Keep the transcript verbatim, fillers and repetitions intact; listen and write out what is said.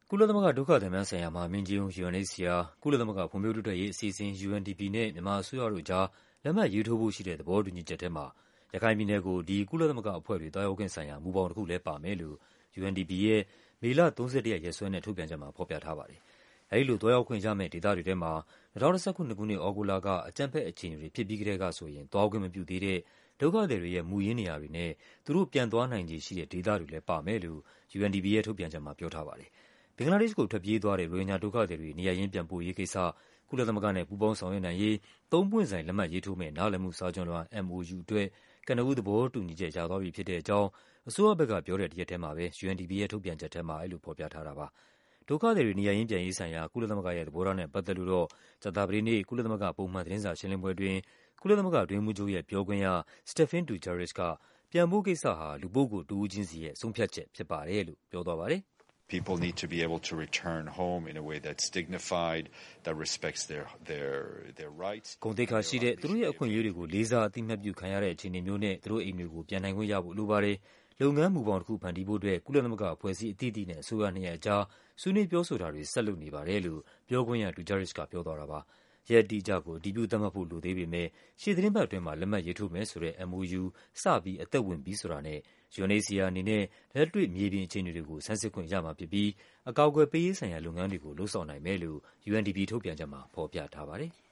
ကုလသမဂ္ဂဒုက္ခသည်များဆိုင်ရာမဟာမင်းကြီးရုံး U N H C R ၊ ကုလသမဂ္ဂဖွံ့ဖြိုးတိုးတက်ရေးအစီအစဉ် U N D P နဲ့ မြန်မာအစိုးရတို့ကြား လက်မှတ်ရေးထိုးဖို့ရှိတဲ့ သဘောတူညီချက်ထဲမှာ ရခိုင်ပြည်နယ်ကို ဒီကုလသမဂ္ဂအဖွဲ့တွေ သွားရောက်ခွင့်ဆိုင်ရာ မူဘောင်တခုလည်းပါမယ်လို့ U N D P ရဲ့ မေလ ၃၁ ရက် ရက်စွဲနဲ့ ထုတ်ပြန်ချက်မှာ ဖော်ပြထားပါတယ်။ အဲဒီလို သွားရောက်ခွင့်ရမယ့် ဒေသတွေထဲမှာ ၂၀၁၇ ခုနှစ် သြဂုတ်လက အကြမ်းဖက်အခြေအနေတွေဖြစ်ပြီးကတည်းကဆိုရင် သွားခွင့်မပြုသေးတဲ့ ဒုက္ခသည်တွေရဲ့ မူရင်းနေရာတွေနဲ့ သူတို့ပြန်သွားနိုင်ခြေရှိတဲ့ ဒေသတွေလည်းပါမယ်လို့ U N D P ရဲ့ ထုတ်ပြန်ချက်မှာ ပြောထားပါတယ်။ ဘင်္ဂလားဒေ့ရှ်ကို ထွက်ပြေးသွားတဲ့ ရိုဟင်ဂျာဒုက္ခသည်တွေ နေရပ်ရင်းပြန်ပို့ရေးကိစ္စ ကုလသမဂ္ဂနဲ့ ပူးပေါင်းဆောင်ရွက်နိုင်ရေး သုံးပွင့်ဆိုင် လက်မှတ်ရေးထိုးမယ့် နားလည်မှုစာချွန်လွှာ M O U အတွက် ကနဦးသဘောတူညီချက် ရသွားပြီဖြစ်တဲ့အကြောင်း အစိုးရဘက်ကပြောတဲ့ တရက်ထဲမှာပဲ U N D P ရဲ့ ထုတ်ပြန်ချက်ထဲမှာ အဲဒီလိုဖော်ပြထားတာပါ။ ဒုက္ခသည်တွေ နေရပ်ရင်းပြန်ရေးဆိုင်ရာ ကုလသမဂ္ဂရဲ့ သဘောထားနဲ့ပတ်သက်လို့တော့ ကြာသပတေးနေ့ ကုလသမဂ္ဂ ပုံမှန်သတင်းစာရှင်းလင်းပွဲအတွင်း ကုလသမဂ္ဂအတွင်းရေးမှူးချုပ်ရဲ့ ပြောခွင့်ရ Stéphane Dujarric က ပြန်ဖို့ကိစ္စဟာ လူပုဂ္ဂိုလ်တဦးချင်းစီရဲ့ ဆုံးဖြတ်ချက်ဖြစ်ပါတယ်လို့ ပြောသွားပါတယ်။ “ဂုဏ်သိက္ခာရှိတဲ့၊ သူတို့ရဲ့အခွင့်အရေးတွေကို လေးစားအသိအမှတ်ပြုခံရတဲ့ အခြေအနေမျိုးနဲ့ သူတို့အိမ်တွေကို ပြန်နိုင်ခွင့်ရဖို့ လိုပါတယ်။ လုပ်ငန်းမူဘောင်တခု ဖန်တီးဖို့အတွက် ကုလသမဂ္ဂအဖွဲ့အစည်း အသီးသီးနဲ့ အစိုးရနှစ်ရပ်အကြား ဆွေးနွေးပြောဆိုတာတွေ ဆက်လုပ်နေပါတယ်” လို့ ပြောခွင့်ရ Dujarric က ပြောသွားတာပါ။ ရက်အတိအကျကို အတည်ပြုသတ်မှတ်ဖို့ လိုသေးပေမယ့် ရှေ့သီတင်းပတ်အတွင်းမှာ လက်မှတ်ရေးထိုးမယ်ဆိုတဲ့ M O U စပြီး အသက်ဝင်ပြီဆိုတာနဲ့ U N H C R အနေနဲ့ လက်တွေ့ မြေပြင်အခြေအနေတွေကို ဆန်းစစ်ခွင့်ရမှာဖြစ်ပြီး အကာအကွယ်ပေးရေးဆိုင်ရာ လုပ်ငန်းတွေကို လုပ်ဆောင်နိုင်မယ်လို့ U N D P ထုတ်ပြန်ချက်မှာ ဖော်ပြထားပါတယ်။